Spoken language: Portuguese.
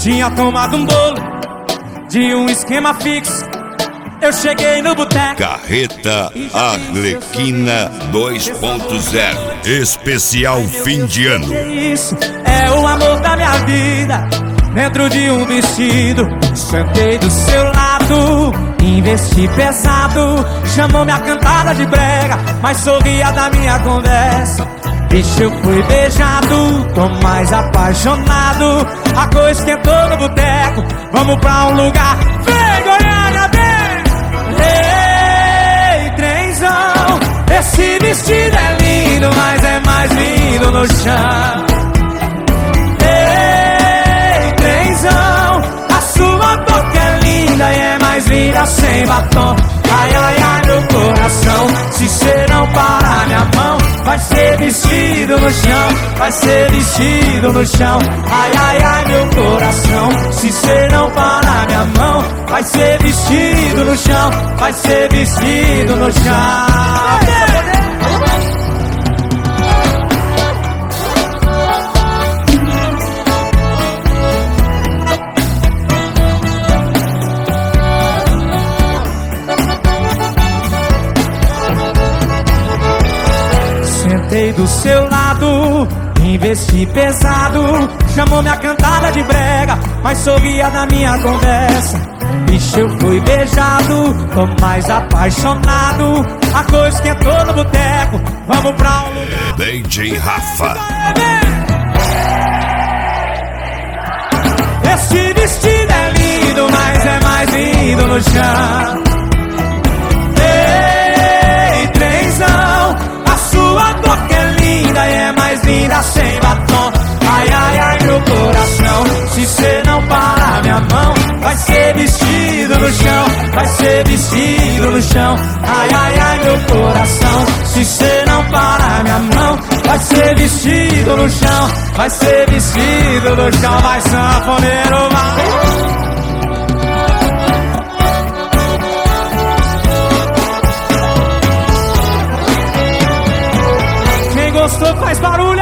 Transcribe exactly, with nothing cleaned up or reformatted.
Tinha tomado um bolo de um esquema fixo. Eu cheguei no boteco. Carreta Arlequina dois ponto zero. Especial fim de ano. Isso é o amor da minha vida, dentro de um vestido. Sentei do seu lado, investi pesado. Chamou minha cantada de brega, mas sorria da minha conversa. Bicho, eu fui beijado, tô mais apaixonado. A coisa esquentou no boteco, vamos pra um lugar. Vem, Goiânia, vem! Ei, trenzão, esse vestido é lindo, mas é mais lindo no chão. Ei, trenzão, a sua boca é linda e é mais linda sem batom. Ai, ai, ai, meu coração, se cê não parar minha mão, vai ser vestido no chão, vai ser vestido no chão. Ai, ai, ai, meu coração, se cê não parar minha mão, vai ser vestido no chão, vai ser vestido no chão. Sentei do seu lado, investi pesado. Chamou minha cantada de brega, mas sorria da minha conversa. Bicho, eu fui beijado, tô mais apaixonado. A coisa esquentou no boteco, vamos pra um lugar. D J Rafa. Esse vestido é lindo, mas é mais lindo no chão. Ei, trenzão, a sua boca é linda e é mais linda sem batom. Ai, ai, ai, meu coração, se cê não parar minha mão, vai ser vestido no chão, vai ser vestido no chão. Ai, ai, ai, meu coração, se cê não parar minha mão, vai ser vestido no chão, vai ser vestido no chão. Vai, sanfoneiro, vai. Gostou, faz barulho.